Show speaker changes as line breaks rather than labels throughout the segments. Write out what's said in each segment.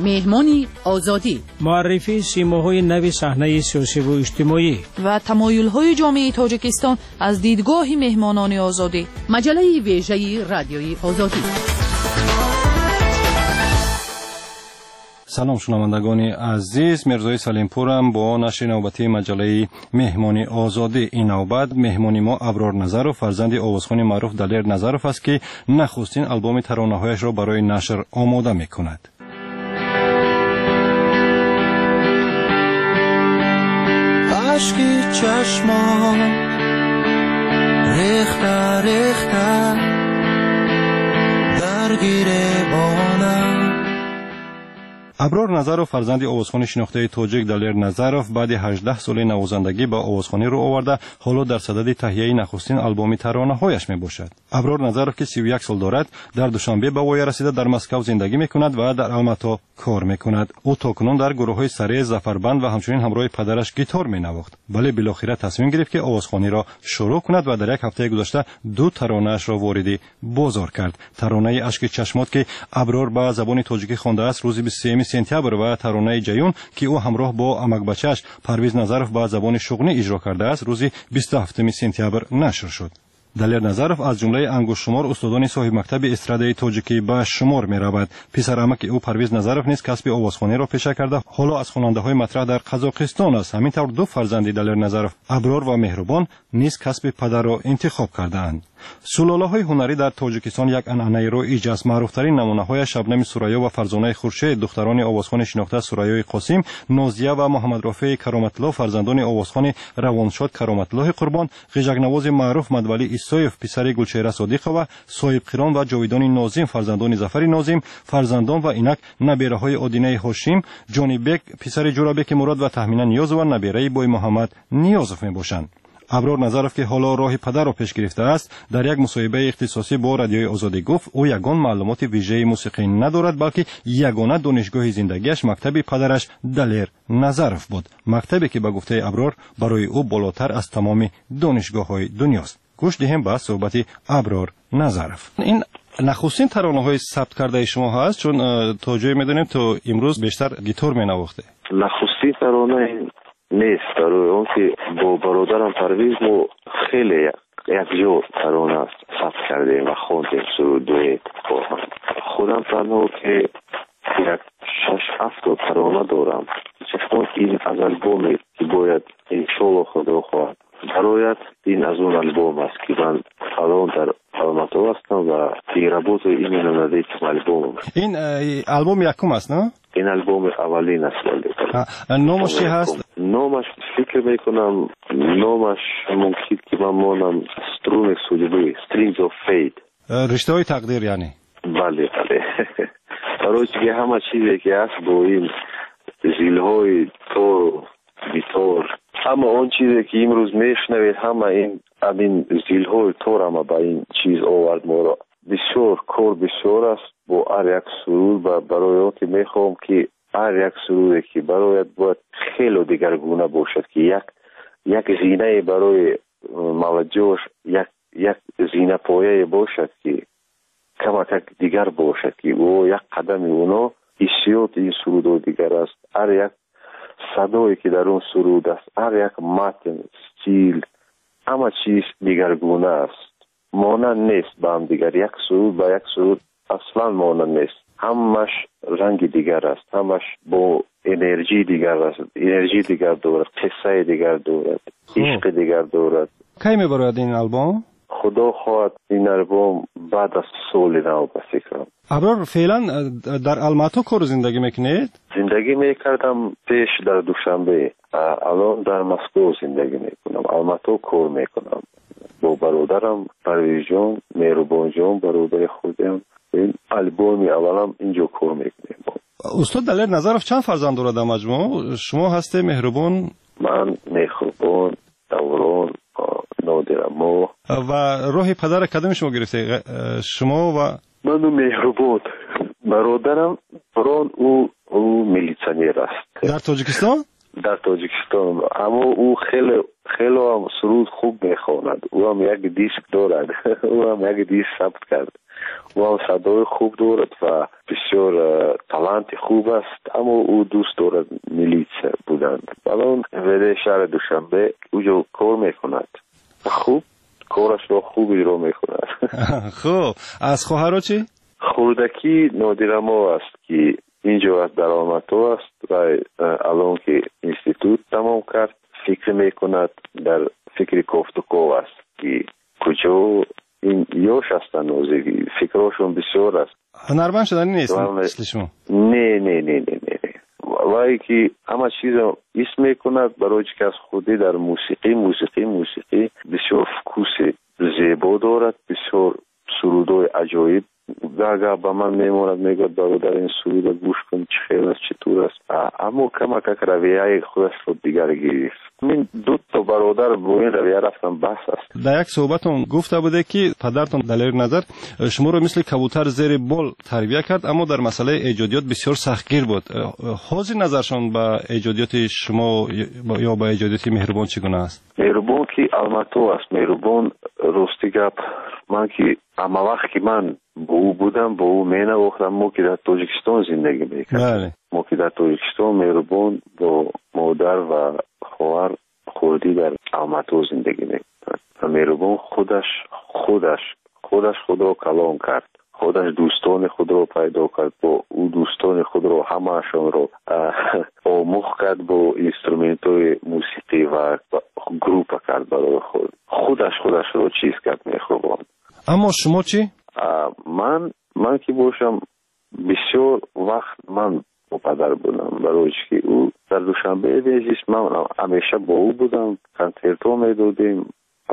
مهمانی آزادی،
معرفی سیماهای نو صحنه سیاسی و اجتماعی
و تمایل‌های جامعه تاجیکستان از دیدگاه مهمانان آزادی.
مجله ویژه رادیوی آزادی.
سلام شنوندگان عزیز، مرزای سلیمپورم با نشر نوبتی مجله مهمانی آزادی. این نوبت مهمانی ما ابرار نظرов فرزند آوازخوان معروف دلیر نظرов است که نخستین آلبوم ترانه‌هایش را برای نشر آماده می‌کند.
عشقی چشمان ریخته ریخته درگیر بانم.
ابرار نظرов فرزند آوازخوان شناخته تاجیک دلیر نظرов بعد 18 سال نوازندگی با آوازخوانی رو آورده، حالا در صدد تهیه نخستین آلبوم ترانه‌هایش میباشد. ابرار نظرов که 31 سال دارد، در دوشنبه به وای رسیده در مسکو زندگی میکند و در الماتا کار میکند. او تاکنون در گروه‌های سری زفربند و همچنین همراه پدرش گیتار مینواخت. ولی بالاخره تصمیم گرفت که آوازخوانی را شروع کند و در یک هفته گذشته 2 ترانه‌اش را وارد بازار کرد. ترانه اشک چشمات که ابرار به زبان تاجیکی خوانده است روز 23 سپتامبر و ترانه جیون که او همراه با امک بچه‌اش پرویز نظرов به زبان شغنی اجرا کرده است روز 27 سپتامبر نشر شد. دلیر نظرов از جمله انگشت شمار استادان صاحب مکتب استرادای تاجیکی به شمار می‌رود. پسر عمک او پرویز نظرов نیز کسب آوازخوانی را پیشه کرده، حالا از خواننده‌های مطرح در قزاقستان است. همینطور 2 فرزند دلیر نظرov ابرار و مهربان نیز کسب پدر را انتخاب کردند. سلاله‌های هنری در تاجیکستان یک عنعنه رایج است. معروف‌ترین نمونه‌های شبنم سوریا و فرزانه خورشید دختران آوازخوان شناخته سوریای قاسم، نازیه و محمد رافع کرامت‌الله فرزندان آوازخوان روانشاد کرامت‌الله قربان، غژک‌نواز معروف مدولی ایسایف پسر گلچهره صادقه و صاحب قران و جاویدان ناظم فرزندان ظفر ناظم، فرزندان و اینک نبیره‌های آدینه هاشم، جانی بک پسر جورابک مراد و تهمینا نیاز و نبیره بوی محمد نیازف میباشند. ابرار نظرov که حالا راه پدر را پیش گرفته است، در یک مصاحبه اختصاصی با رادیوی آزادی گفت او یگان معلومات ویژه موسیقی ندارد، بلکه یگانه دانشگاه زندگیش مکتب پدرش دلیر نظرov بود، مکتبی که به گفته ابرار برای او بالاتر از تمام دانشگاه‌های دنیاست. گوش دهیم به صحبت ابرار نظرov. این نخستین ترانه‌های ثبت کرده شما هست، چون تا جایی می‌دونیم تو امروز بیشتر گیتار می‌نواخته.
نخستین ترانه نیست، برای اون که با برادرم پرویز ما خیلی یک جو ترانه ثبت کردیم و خوندیم سرودوی با هم. خودم تنها که یک 6-7 ترانه دارم، چون این از البومی که باید انشالله خدا خواهد برایت این از اون البوم است که من الان در الماتا هستم و پیرابوت این ندید البوم.
این البوم یکم است نه؟
این البوم اولین است.
نامش چی هست؟
نامش فکر میکنم نامش ممکن که من مانم سترون سوجبی Strings of Fate،
رشته های تقدیر یعنی.
بله برای که همه چیزی که هست با این زیلهای تور بیتور، همه اون چیزی که امروز میشنوید همه این زیلهای تور همه با این چیز آورد ما را. بسیار کار بسیار است با هر یک سرود و برای اون که میخوام که هر یک سرودی که برایت باید خیلی دیگرگونه باشد که یک زینه برای موجهش یک زینه پایه باشد که کمک دیگر باشد که او یک قدم اونا حسیات این سرود دیگر است. هر یک صدایی که در اون سرود است، هر یک متن استیل همه چیز دیگرگونه است، مانند نیست با هم دیگر. یک سرود با یک سرود اصلا مانند نیست، همش رنگ دیگر است، همش با انرژی دیگر است، انرژی دیگر دارد، قصه دیگر دارد، عشق دیگر دارد.
کی میبرد این آلبوم؟
خدا خواهد این آلبوم بعد از سال نو بسیارم.
ابرار فعلا در الماتا کار زندگی میکنید؟
زندگی میکردم پیش در دوشنبه، الان در مسکو زندگی میکنم. الماتا کار میکنم با برادرم پرویز جان، مهربان جان برادر خودم. این آلبومی اولم اینجا کار میکنیم.
استاد دلیر نظرov چند فرزند دارد در مجموع؟ شما هسته مهربان؟
من مهربان، دوران، نادرما.
و راه پدر کدام شما گرفته؟ شما و
من مهربان. برادرم بران او میلیسیونر است
در تاجیکستان.
در تاجیکستان، اما او خیلی هم سرود خوب میخواند. او هم یک دیسک دارد. او هم یک دیسک ثبت کرد. و صدای خوب دارد و بسیار تالنت خوب است، اما او دوست دارد میلیس بودند. الان ولی شهر دوشنبه اونجا کار میکند، خوب کارش رو خوب اجرا میکند.
خب از خواهرها چی؟
خوردکی نادرما است که اینجا از درآمدها است و الان که اینستیتوت تمام کرد فکر میکند، در فکر کوفتکو است که کجا این یوش هستن نوزگی، فکرشون بسیار است.
هنرمند شدنی نیست مثل شما؟
نه وای که همه چیز اسم میکند برای که از خودی در موسیقی بسیار فکوس زیبا دارد، بسیار سرودای عجایب گاگا با من میموند، میگوید برادر این سرود گوش کن چه خیلی است چطور است، اما کمک رویه خودش رو دیگر گرفت. من دو تا برادر با این رویه رفتم بحث است.
در یک صحبتون گفته بوده که پدرتون دلیر نظر شما رو مثل کبوتر زیر بال تربیت کرد، اما در مسئله ایجادیات بسیار سختگیر بود. حاضر نظرشون با ایجادیات شما یا با ایجادیات مهربان چگونه است؟
مهربان که الماتو است، مهربان راستی گپ، من که اما وقت که من با او بودم با او مینواختم، ما که در تاجیکستان زندگی میکردم، ما که در تاجیکستان مهربان با مادر و خواهر خوردی در الماتو زندگی میکردم و مهربان خودش خدا کلام کرد، خودش دوستان خود رو پیدا کرد، با او دوستان خود رو همه‌شون رو آموخت کرد، با اینسترومنت‌های موسیقی و گروپ کرد برای خودش رو چیز کرد مهربان.
اما شما چی؟
من که باشم بسیار وقت من با پدر بودم، برای که او در دوشنبه بیزیست من همیشه با او بودم، کنسرتو میدادیم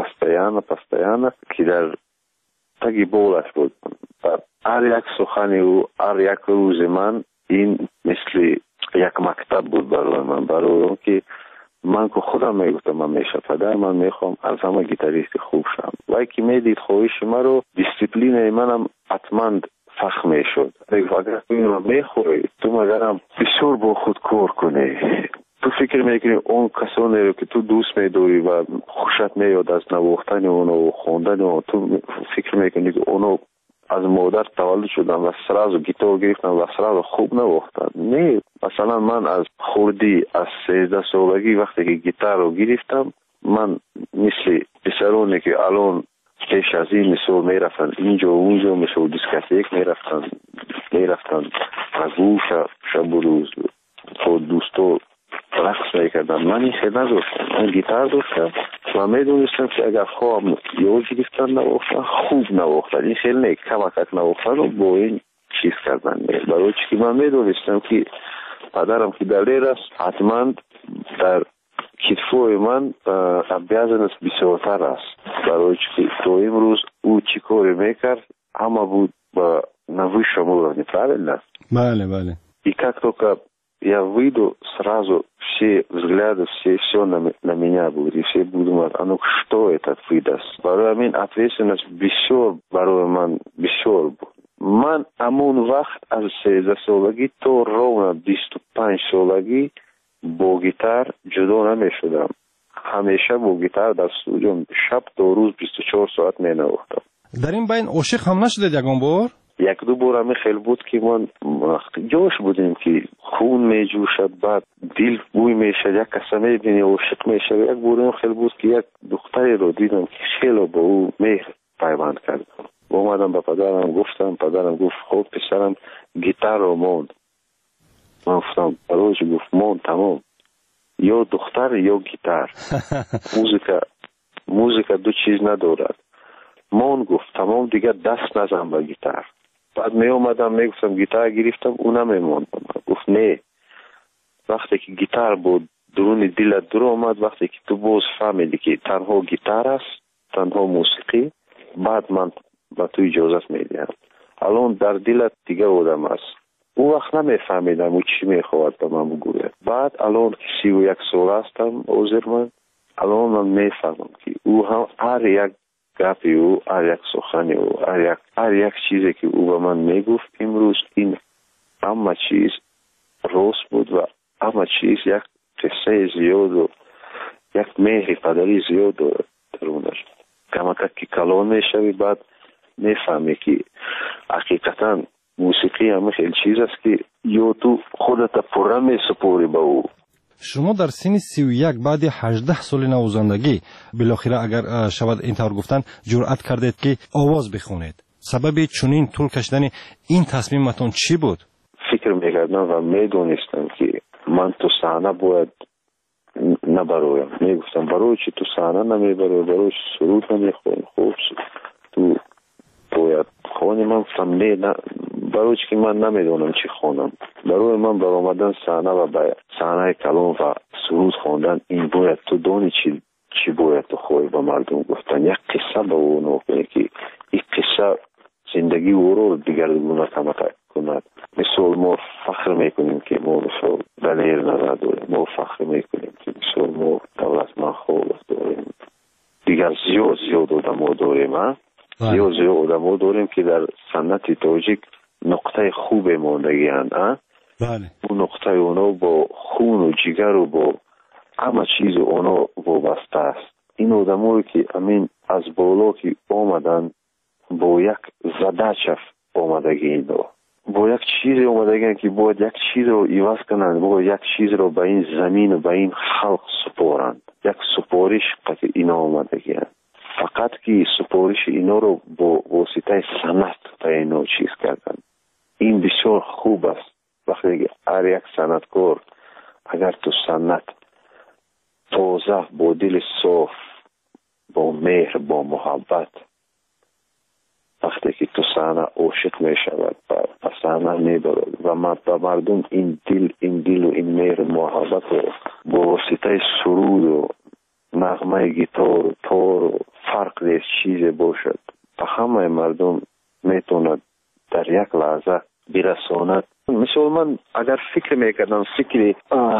پستیانه که در تگی بولش بود و هر یک سخن او هر یک روز من این مثل یک مکتب بود برای من، برای که من که خودم میگفتم من میشه پدر من میخوام از همه گیتاریست خوب شم، وای که میدید خواهش من رو دیسپلین منم حتما فخ میشد. اگر تو این رو میخوری تو مگرم بسیار با خود کار کنی، تو فکر میکنی اون کسانی رو که تو دوست میداری و خوشت میاد از نواختن اونو و خوندن اونو، تو فکر میکنی که اونو از مادر تولد شدن و سراز گیتار گرفتن و سراز خوب نواختن. نه، مثلا من از خوردی از 13 سالگی وقتی که گیتار رو گرفتم، من مثل پسرانی که الان پیش از این مثل میرفتن اینجا و اونجا مثل دیسکاتیک میرفتن و شب و روز با دوستو رقص میکردم. من این خیلی نداشتم، من گیتار داشتم و میدونستم که اگر خواهم یا گرفتن نواختن خوب نواختن، این خیلی نه کمک نواختن رو با این چیز کردن، برای که من میدونستم که پدرم که دلیر است حتما در کتفوی من بیازن است بسیارتر است، برای که تو امروز او چی کاری میکرد همه بود با نوی شما неправильно?
Бale.
И как только я выйду, сразу все взгляды, все на меня будут, и все будут думать, а ну что это выдаст? Барой мен ответственность бисёр, барой ман бисёр буд. Ман амон вақт аз 13 солаги то ровно 25 солаги бо гитар ҷудо намешудам. ҳамеша бо гитар дар студиум шаб то рӯз 24 соат менавохтам.
дар ин байн ошиқ ҳам нашудед ягон бор?
یک-دو بار همی خیلی بود که من جوش بودیم که خون می جوشد، بعد دل بوی می شد، یک کسی می بینی عاشق می شد. یک بار هم خیلی بود که یک دختری رو دیدم که خیلی با او مهر پیوند کردم. اومدم به پدرم گفتم، پدرم گفت خب پسرم گیتار رو موند. من گفتم برایش گفت موند تمام، یا دختر یا گیتار. موزیکا دو چیز ندارد. موند گفت تمام دیگه دست نزن به گیتار. بعد می اومدم می گفتم گیتار گرفتم اونم میموندم. گفت نه، وقتی که گیتار بود درون دلت در اومد، وقتی که تو باز فهمیدی که تنها گیتار است، تنها موسیقی، بعد من با تو اجازت میدم. الان در دلت دیگه آدم است. اون وقت نمیفهمیدم او چی میخواد به من بگوید. بعد الان 31 سال هستم عذر من، الان من میفهمم که او هم هر یک گپی او، هر یک سخنی او، هر یک چیزی که او به من میگفت امروز این همه چیز راست بود و همه چیز یک قصه زیاد و یک مهر پدری زیاد درونش. کمک که کلان میشوی بعد میفهمی که حقیقتا موسیقی هم خیلی چیز است که یا تو خودت پره می سپوری به او.
شما در سن 31 بعد 18 سال نوازندگی بالاخره اگر شود اینطور گفتن جرأت کردید که آواز بخونید. سبب چنین طول کشیدن این تصمیمتون چی بود؟
فکر میکردم و میدونستم که من تو صحنه باید نبرویم. میگفتم برای چی تو صحنه نمیبروی، برای چی سرود نمیخونی، خوب تو باید خونی. من گفتم نه، برای چی که من نمیدونم چی خونم. برای من بر آمدن صحنه و به صحنه کلام و سرود خوندن این باید تو دونی چی باید تو خوی به مردم گفتن. یک قصه به او نکنی که این قصه زندگی او رو دیگرگونه کند. مثال ما فخر میکنیم که ما مثال دلیر نظر داریم، ما فخر میکنیم که مثال ما دولتمند خوب داریم، دیگر زیاد آدم ها داریم. زیاد آدم ها داریم که در سنت تاجیک نقطه خوب ماندگی هستند.
بله.
اون نقطه اونا با خون و جگر و با همه چیز اونا وابسته است. این آدم هایی که امین از بالا که آمدن با یک زده چف آمدگی اینا، با یک چیز آمدگی که باید یک چیز رو ایواز کنند، باید یک چیز رو به این زمین و به این خلق سپارند. یک سپارش که اینا آمدگی هست. فقط که سپارش اینا رو با واسطه سنت تا اینا چیز کردن. این بسیار خوب است. وقتی هر یک سنتکار اگر تو سنت تازه با دل صاف، با مهر، با محبت، وقتی که تو صحنه عاشق می شود و صحنه می برد و مردم این دل و این مهر و محبت رو با واسطه سرود و نغمه گیتار و تار و فرق نیست چیز باشد و همه مردم میتوند در یک لحظه برساند. مثل من اگر فکر میکردم فکر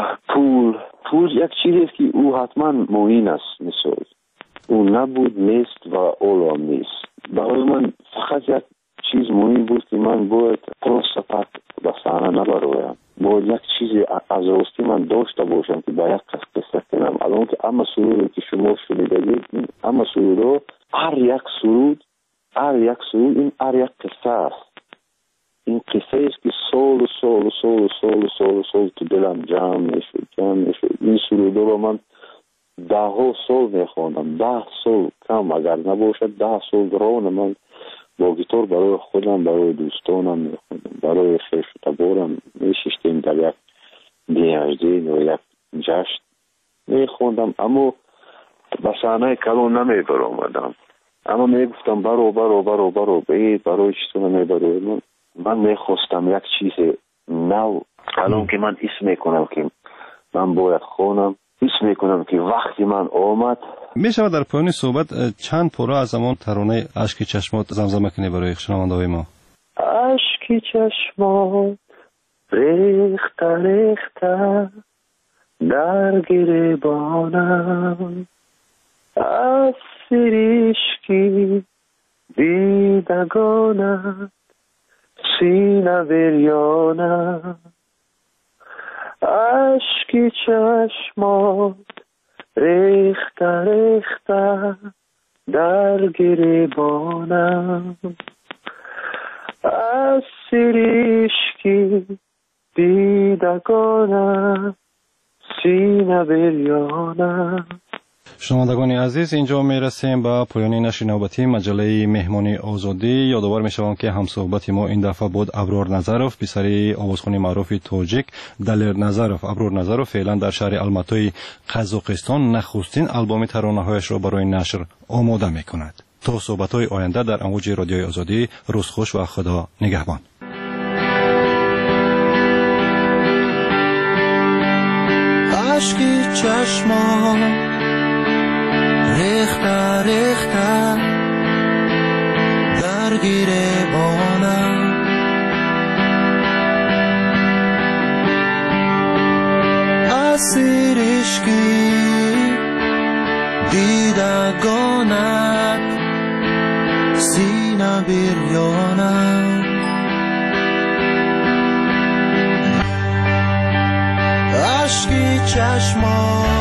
پول یک چیزی است که او حتما معین است. مثل او نبود نیست و اولام نیست. برای من فقط یک چیز مهم بود که من باید پروستات به صحنه نبرویم. باید یک چیزی از راستی من داشته باشم که به یک قصه کنم. الان که اما سرودی که شما شنیدید، اما سرود هر یک سرود این هر یک قصه است. این قصه است که سال تو دلم جمع میشد. این سرود رو من 10 سال میخوندم. 10 سال کم اگر نباشد 10 سال رون من با گیتار برای خودم، برای دوستانم میخوندم، برای خیش و تبارم میششتیم در یک دیهجدین و یک جشن میخوندم. اما به صحنه کلام نمیبر آمدم. اما میگفتم برو بید برای چطور نمیبرو. من میخواستم یک چیز نو. الان که من اسم میکنم که من باید خونم، اسم میکنم که وقتی من آمد.
میشود در پایان صحبت چند پاره از همون ترانه اشک چشمات زمزمه کنی برای شنونده های ما؟
اشک چشمات ریخته در گریبانم، از سریشکی دیدگانم، سینه بریانم. اشک چشمات ریخته در گریبانم، از سریشکی دیدگانم، سینه بریانم.
شنوندگان عزیز، اینجا میرسیم به پایان نشر نوبتی مجله مهمانی آزادی. یادآور میشوم که همصحبت ما این دفعه بود ابرار نظروف، پسر آوازخوان معروف تاجیک دلیر نظروف. ابرار نظروف فعلا در شهر الماتای قزاقستان نخستین آلبوم ترانه‌هایش را برای نشر آماده میکند. تا صحبت‌های آینده در امواج رادیوی آزادی، روز خوش و خدا نگهبان.
اشکی چشمان ریخته در گریبانم، از سریشکی دیدگانت، سینه بریانم. اشکی چشمان